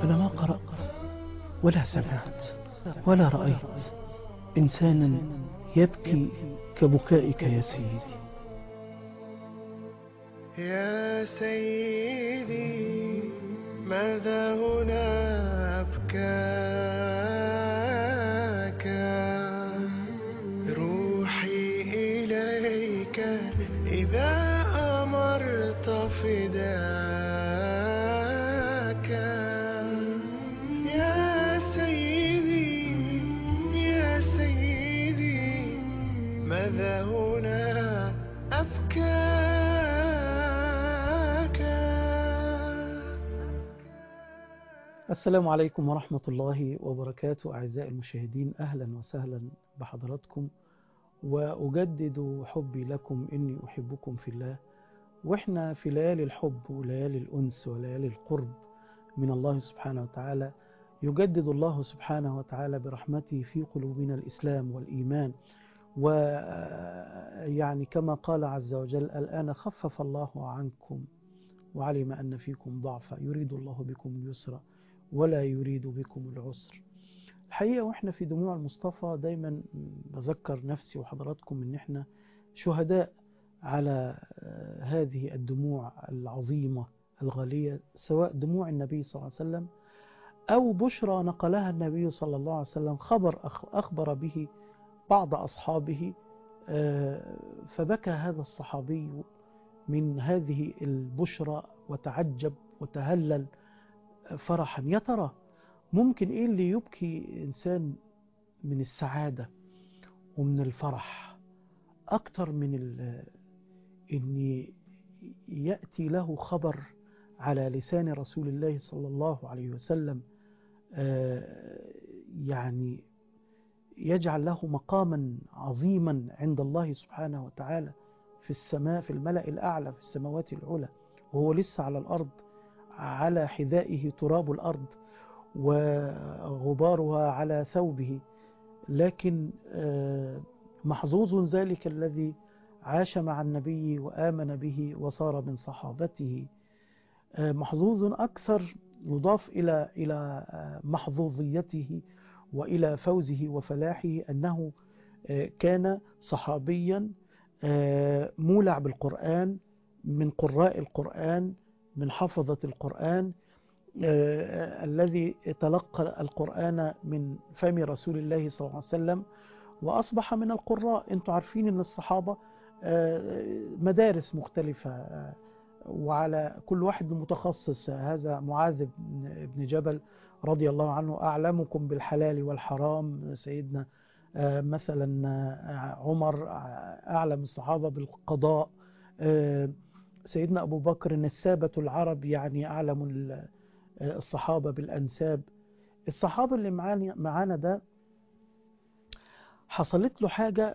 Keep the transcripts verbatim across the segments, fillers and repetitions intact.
أنا ما قرأت ولا سمعت ولا رأيت إنسانا يبكي كبكائك يا سيدي. يا سيدي ماذا هنا أبكاك؟ روحي إليك إذا أمرت فداك. يا سيدي يا سيدي ماذا هنا أبكاك؟ السلام عليكم ورحمة الله وبركاته. أعزائي المشاهدين، أهلا وسهلا بحضراتكم، وأجدد حبي لكم إني أحبكم في الله. وإحنا في ليالي الحب وليالي الأنس وليالي القرب من الله سبحانه وتعالى، يجدد الله سبحانه وتعالى برحمته في قلوبنا الإسلام والإيمان. ويعني كما قال عز وجل: الآن خفف الله عنكم وعلم أن فيكم ضعفا يريد الله بكم اليسر ولا يريد بكم العسر. الحقيقة وإحنا في دموع المصطفى دايما بذكر نفسي وحضراتكم إن إحنا شهداء على هذه الدموع العظيمة الغالية، سواء دموع النبي صلى الله عليه وسلم أو بشرى نقلها النبي صلى الله عليه وسلم، خبر أخبر به بعض أصحابه فبكى هذا الصحابي من هذه البشرى وتعجب وتهلل فرحا. يا ترى ممكن إيه اللي يبكي إنسان من السعادة ومن الفرح أكتر من إن يأتي له خبر على لسان رسول الله صلى الله عليه وسلم يعني يجعل له مقاما عظيما عند الله سبحانه وتعالى في السماء، في الملأ الأعلى، في السماوات العلى، وهو لسه على الأرض، على حذائه تراب الأرض وغبارها على ثوبه. لكن محظوظ ذلك الذي عاش مع النبي وآمن به وصار من صحابته. محظوظ أكثر يضاف إلى إلى محظوظيته وإلى فوزه وفلاحه أنه كان صحابيا مولع بالقرآن، من قراء القرآن، من حفظة القرآن، الذي تلقى القرآن من فم رسول الله صلى الله عليه وسلم وأصبح من القراء. أنتم عارفين أن الصحابة مدارس مختلفة وعلى كل واحد متخصص. هذا معاذ بن جبل رضي الله عنه أعلمكم بالحلال والحرام، سيدنا مثلا عمر أعلم الصحابة بالقضاء، سيدنا أبو بكر السابة العرب يعني أعلم الصحابة بالأنساب. الصحابة اللي معانا ده حصلت له حاجة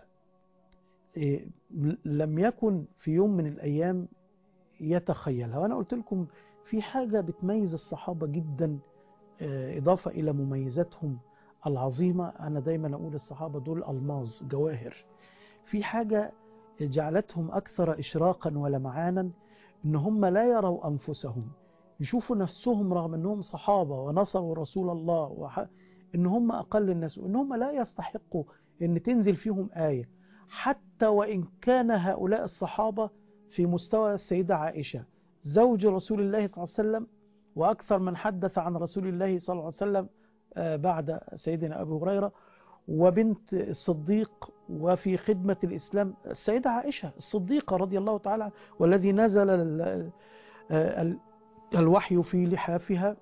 لم يكن في يوم من الأيام يتخيلها. وأنا قلت لكم في حاجة بتميز الصحابة جدا إضافة إلى مميزاتهم العظيمة. أنا دايما أقول الصحابة دول ألماظ، جواهر. في حاجة جعلتهم أكثر إشراقا ولمعانا، إن هم لا يروا أنفسهم، يشوفوا نفسهم رغم أنهم صحابة ونصروا رسول الله وح... إن هم أقل الناس، وإن هم لا يستحقوا أن تنزل فيهم آية، حتى وإن كان هؤلاء الصحابة في مستوى السيدة عائشة زوج رسول الله صلى الله عليه وسلم، وأكثر من حدث عن رسول الله صلى الله عليه وسلم بعد سيدنا أبي هريرة، وبنت الصديق، وفي خدمة الإسلام السيدة عائشة الصديقة رضي الله تعالى، والذي نزل الوحي في لحافها،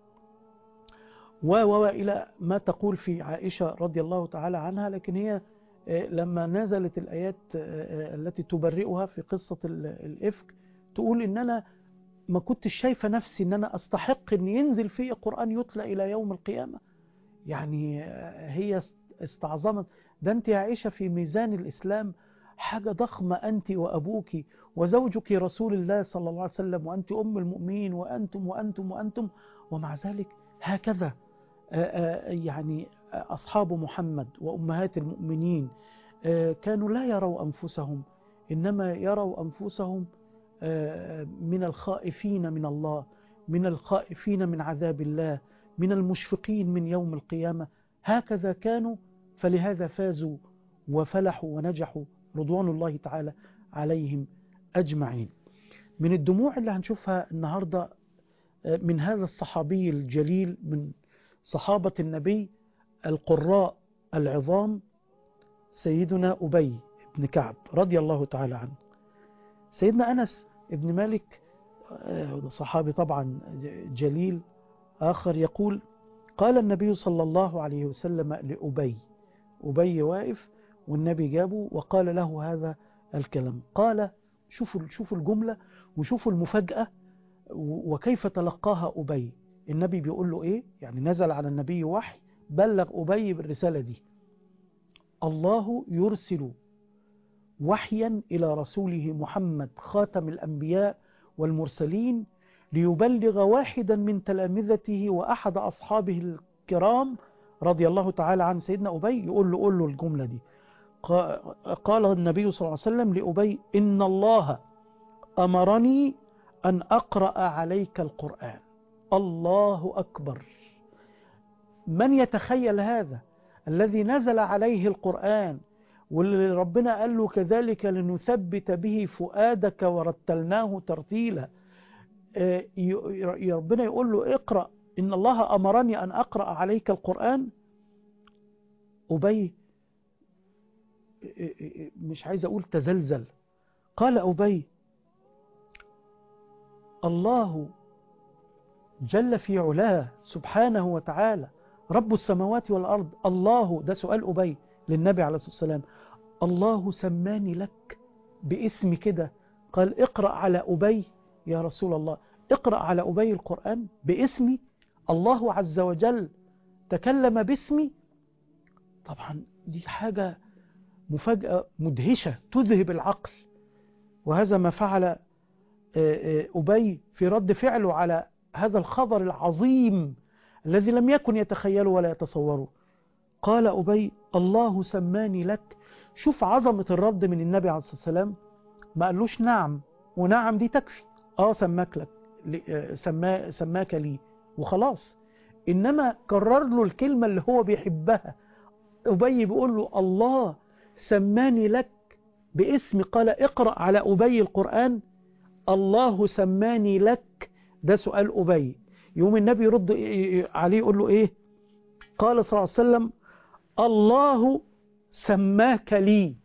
وإلى ما تقول في عائشة رضي الله تعالى عنها. لكن هي لما نزلت الآيات التي تبرئها في قصة الإفك تقول إن أنا ما كنتش شايفة نفسي إن أنا أستحق أن ينزل في قرآن يتلى إلى يوم القيامة. يعني هي استعظمت ده. أنت يا عائشة في ميزان الإسلام حاجة ضخمة، أنت وأبوك وزوجك رسول الله صلى الله عليه وسلم، وأنت أم المؤمنين، وأنتم وأنتم وأنتم. ومع ذلك هكذا يعني أصحاب محمد وأمهات المؤمنين كانوا لا يروا أنفسهم، إنما يروا أنفسهم من الخائفين من الله، من الخائفين من عذاب الله، من المشفقين من يوم القيامة، هكذا كانوا فلهذا فازوا وفلحوا ونجحوا رضوان الله تعالى عليهم أجمعين. من الدموع اللي هنشوفها النهاردة من هذا الصحابي الجليل من صحابة النبي القراء العظام سيدنا أبي بن كعب رضي الله تعالى عنه. سيدنا أنس بن مالك صحابي طبعا جليل آخر يقول: قال النبي صلى الله عليه وسلم لأبي، أبي واقف والنبي جابه وقال له هذا الكلام. قال شوفوا شوفوا الجملة وشوفوا المفاجأة وكيف تلقاها أبي. النبي بيقول له إيه؟ يعني نزل على النبي وحي بلغ أبي بالرسالة دي: الله يرسل وحيا إلى رسوله محمد خاتم الأنبياء والمرسلين ليبلغ واحدا من تلامذته وأحد أصحابه الكرام رضي الله تعالى عن سيدنا أبي. يقول له قول له الجملة دي. قال النبي صلى الله عليه وسلم لأبي: إن الله أمرني أن أقرأ عليك القرآن. الله أكبر. من يتخيل هذا الذي نزل عليه القرآن واللي ربنا قال له كذلك لنثبت به فؤادك ورتلناه ترتيلا، ربنا يقول له اقرأ، إن الله أمرني أن أقرأ عليك القرآن. أبي مش عايز أقول تزلزل. قال أبي: الله جل في علاه سبحانه وتعالى رب السماوات والأرض، الله، ده سؤال أبي للنبي عليه الصلاة والسلام، الله سماني لك باسم كده. قال اقرأ على أبي يا رسول الله، اقرأ على أبي القرآن باسمي. الله عز وجل تكلم باسمي. طبعا دي حاجة مفاجأة مدهشة تذهب العقل، وهذا ما فعل أبي في رد فعله على هذا الخبر العظيم الذي لم يكن يتخيله ولا يتصوره. قال أبي: الله سماني لك. شوف عظمة الرد من النبي عليه الصلاة والسلام. ما قالوش نعم ونعم دي تكفي، اه سماك لك، سما سماك لي وخلاص، إنما كرر له الكلمة اللي هو بيحبها. أبي بيقول له الله سماني لك باسم. قال اقرأ على أبي القرآن. الله سماني لك، ده سؤال أبي. يوم النبي يرد عليه يقول له ايه؟ قال صلى الله عليه وسلم: الله سماك لي.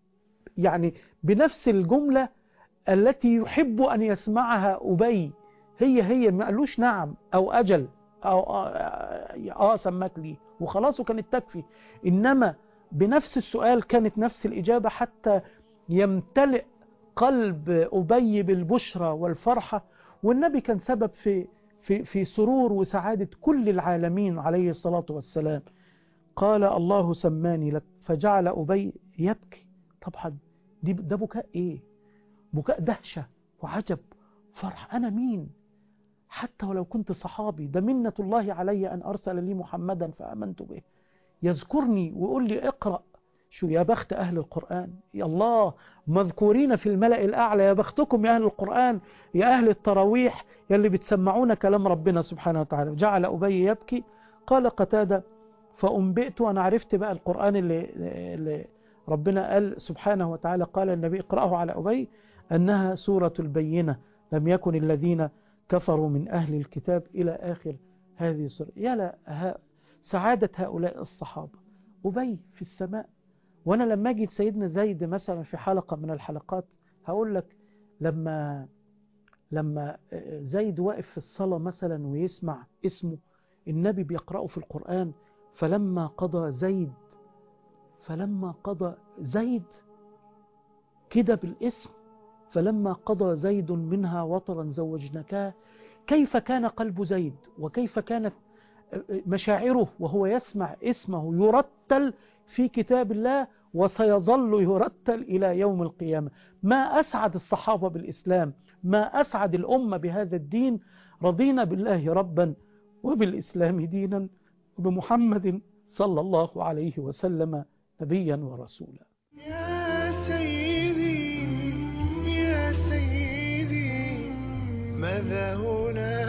يعني بنفس الجملة التي يحب أن يسمعها أبي، هي هي، ما قالوش نعم أو أجل أو آه سماك لي وخلاص وكانت تكفي، إنما بنفس السؤال كانت نفس الإجابة حتى يمتلئ قلب أبي بالبشرى والفرحة. والنبي كان سبب في في في سرور وسعادة كل العالمين عليه الصلاة والسلام. قال الله سماني لك. فجعل أبي يبكي. طبعا دي ده بكاء ايه؟ بكاء دهشة وعجب فرح. أنا مين حتى ولو كنت صحابي؟ ده منة الله علي أن أرسل لي محمدا فآمنت به. يذكرني ويقول لي اقرأ. شو يا بخت أهل القرآن، يا الله مذكورين في الملأ الأعلى. يا بختكم يا أهل القرآن، يا أهل التراويح، يا اللي بتسمعون كلام ربنا سبحانه وتعالى. جعل أبي يبكي. قال قتادة: فأنبئت، وأنا عرفت بقى القرآن اللي, اللي ربنا قال سبحانه وتعالى قال النبي اقرأه على أبي، أنها سورة البينة، لم يكن الذين كفروا من أهل الكتاب إلى آخر هذه السورة. يا لا سعادة هؤلاء الصحابة. أبي في السماء. وأنا لما أجد سيدنا زيد مثلا في حلقة من الحلقات هقول لك لما لما زيد واقف في الصلاة مثلا ويسمع اسمه النبي بيقرأه في القرآن، فلما قضى زيد فلما قضى زيد كده بالاسم، فلما قضى زيد منها وطرا زوجناكها. كيف كان قلب زيد وكيف كانت مشاعره وهو يسمع اسمه يرتل في كتاب الله، وسيظل يرتل إلى يوم القيامة. ما أسعد الصحابة بالإسلام، ما أسعد الأمة بهذا الدين. رضينا بالله ربا وبالإسلام دينا وبمحمد صلى الله عليه وسلم نبيا ورسولا. يا سيدي يا سيدي ماذا هنا